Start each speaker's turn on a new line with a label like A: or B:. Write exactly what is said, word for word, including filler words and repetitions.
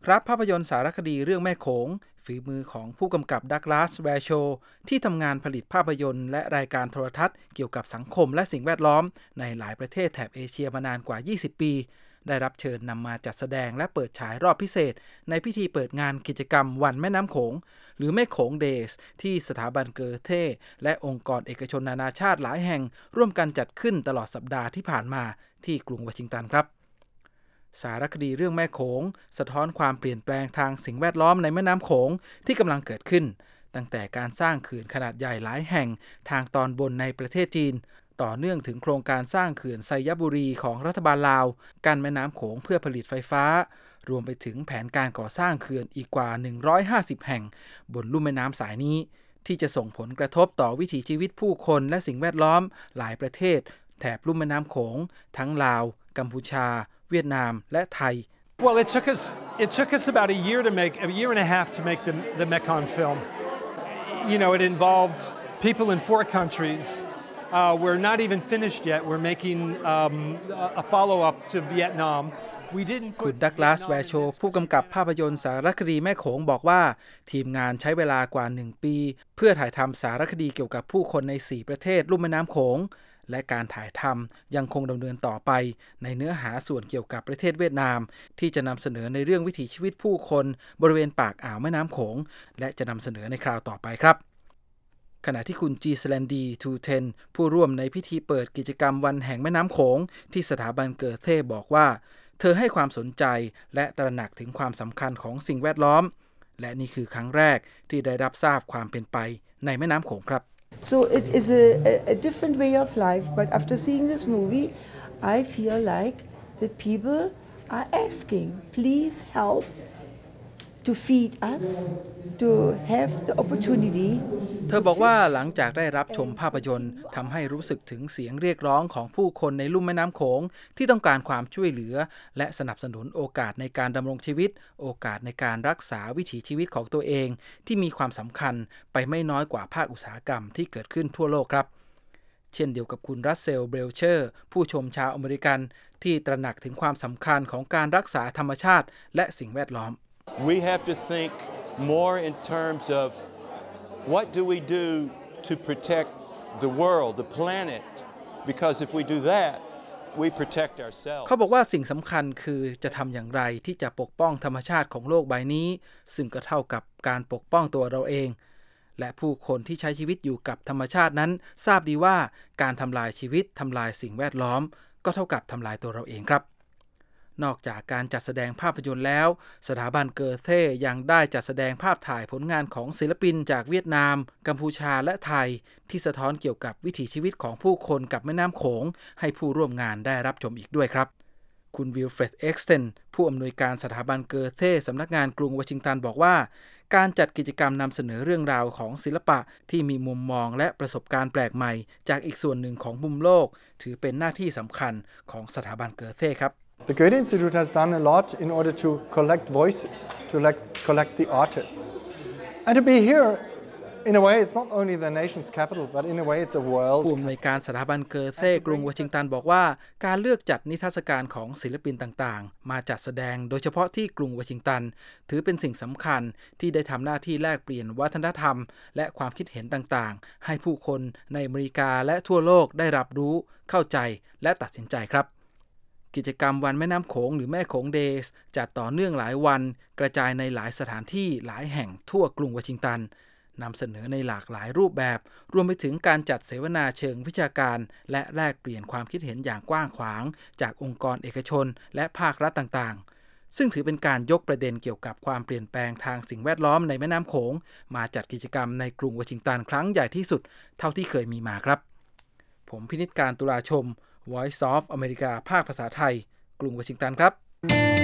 A: รับภาพยนตร์สารคดีเรื่องแม่โขงฝีมือของผู้กำกับดักลาส แวร์โชที่ทำงานผลิตภาพยนตร์และรายการโทรทัศน์เกี่ยวกับสังคมและสิ่งแวดล้อมในหลายประเทศแถบเอเชียมานานกว่ายี่สิบปีได้รับเชิญนำมาจัดแสดงและเปิดฉายรอบพิเศษในพิธีเปิดงานกิจกรรมวันแม่น้ำโขงหรือแม่โขงเดย์ที่สถาบันเกอเธและองค์กรเอกชนนานาชาติหลายแห่งร่วมกันจัดขึ้นตลอดสัปดาห์ที่ผ่านมาที่กรุงวอชิงตันครับสารคดีเรื่องแม่โขงสะท้อนความเปลี่ยนแปลงทางสิ่งแวดล้อมในแม่น้ำโขงที่กำลังเกิดขึ้นตั้งแต่การสร้างเขื่อนขนาดใหญ่หลายแห่งทางตอนบนในประเทศจีนต่อเนื่องถึงโครงการสร้างเขื่อนไซยบุรีของรัฐบาลลาวกั้นแม่น้ำโขงเพื่อผลิตไฟฟ้ารวมไปถึงแผนการก่อสร้างเขื่อนอีกกว่าหนึ่งร้อยห้าสิบแห่งบนลุ่มแม่น้ำสายนี้ที่จะส่งผลกระทบต่อวิถีชีวิตผู้คนและสิ่งแวดล้อมหลายประเทศแถบลุ่มแม่น้ำโขงทั้งลาวกัมพูชาเวียดนามและไทย
B: Well, it took us it took us about a year to make a year and a half to make the the Mekong film. You know, it involved people in four countries. Uh, we're not even finished yet. We're making um, a follow-up to Vietnam. We didn't
A: คุณดักลาส แวร์โชผู้กำกับภาพยนตร์สารคดีแม่โขงบอกว่าทีมงานใช้เวลากว่าหนึ่งปีเพื่อถ่ายทำสารคดีเกี่ยวกับผู้คนในสี่ประเทศลุ่มแม่น้ำโขงและการถ่ายทำยังคงดำเนินต่อไปในเนื้อหาส่วนเกี่ยวกับประเทศเวียดนามที่จะนำเสนอในเรื่องวิถีชีวิตผู้คนบริเวณปากอ่าวแม่น้ำโขงและจะนำเสนอในคราวต่อไปครับขณะที่คุณจีสแลนดีทูเทนผู้ร่วมในพิธีเปิดกิจกรรมวันแห่งแม่น้ำโขงที่สถาบันเกิดเท่บอกว่าเธอให้ความสนใจและตระหนักถึงความสำคัญของสิ่งแวดล้อมและนี่คือครั้งแรกที่ได้รับทราบความเป็นไปในแม่น้ำโขงครับ
C: So it is a, a different way of life, but after seeing this movie, I feel like the people are asking, please help to feed us, to have the opportunity.
A: เธอบอกว่าหลังจากได้รับชมภาพยนตร์ทำให้รู้สึกถึงเสียงเรียกร้องของผู้คนในลุ่มแม่น้ำโขงที่ต้องการความช่วยเหลือและสนับสนุนโอกาสในการดำรงชีวิตโอกาสในการรักษาวิถีชีวิตของตัวเองที่มีความสำคัญไปไม่น้อยกว่าภาคอุตสาหกรรมที่เกิดขึ้นทั่วโลกครับเช่นเดียวกับคุณรัสเซล เบลเชอร์ผู้ชมชาวอเมริกันที่ตระหนักถึงความสำคัญของการรักษาธรรมชาติและสิ่งแวดล้อม
D: We have to think more in terms of what do we do to protect the world, the planet, because if we do that, we protect ourselves.
A: เขาบอกว่าสิ่งสำคัญคือจะทำอย่างไรที่จะปกป้องธรรมชาติของโลกใบนี้ซึ่งก็เท่ากับการปกป้องตัวเราเองและผู้คนที่ใช้ชีวิตอยู่กับธรรมชาตินั้นทราบดีว่าการทำลายชีวิตทำลายสิ่งแวดล้อมก็เท่ากับทำลายตัวเราเองครับนอกจากการจัดแสดงภาพยนตร์แล้วสถาบันเกอเธยังได้จัดแสดงภาพถ่ายผลงานของศิลปินจากเวียดนามกัมพูชาและไทยที่สะท้อนเกี่ยวกับวิถีชีวิตของผู้คนกับแม่น้ำโขงให้ผู้ร่วมงานได้รับชมอีกด้วยครับคุณวิลเฟรด เอ็กซ์เทนผู้อำนวยการสถาบันเกอเธสำนักงานกรุงวอชิงตันบอกว่าการจัดกิจกรรมนำเสนอเรื่องราวของศิลปะที่มีมุมมองและประสบการณ์แปลกใหม่จากอีกส่วนหนึ่งของมุมโลกถือเป็นหน้าที่สำคัญของสถาบันเกอเธครับ
E: The Goethe Institute has done a lot in order to collect voices, to like, collect the artists. And to be here, in a way, it's not only the nation's capital, but in a way, it's a world.
A: ผู้อำนวยการสถาบันเกอเธกรุงวอชิงตันบอกว่าการเลือกจัดนิทรรศการของศิลปินต่างๆมาจัดแสดงโดยเฉพาะที่กรุงวอชิงตันถือเป็นสิ่งสำคัญที่ได้ทำหน้าที่แลกเปลี่ยนวัฒนธรรมและความคิดเห็นต่างๆให้ผู้คนในอเมริกาและทั่วโลกได้รับรู้เข้าใจและตัดสินใจครับกิจกรรมวันแม่น้ำโขงหรือแม่โขงเดย์จัดต่อเนื่องหลายวันกระจายในหลายสถานที่หลายแห่งทั่วกรุงวอชิงตันนำเสนอในหลากหลายรูปแบบรวมไปถึงการจัดเสวนาเชิงวิชาการและแลกเปลี่ยนความคิดเห็นอย่างกว้างขวางจากองค์กรเอกชนและภาครัฐต่างๆซึ่งถือเป็นการยกประเด็นเกี่ยวกับความเปลี่ยนแปลงทางสิ่งแวดล้อมในแม่น้ำโขงมาจัดกิจกรรมในกรุงวอชิงตันครั้งใหญ่ที่สุดเท่าที่เคยมีมาครับผมพินิจการตุลาชม Voice of America ภาคภาษาไทยกรุงวอชิงตันครับ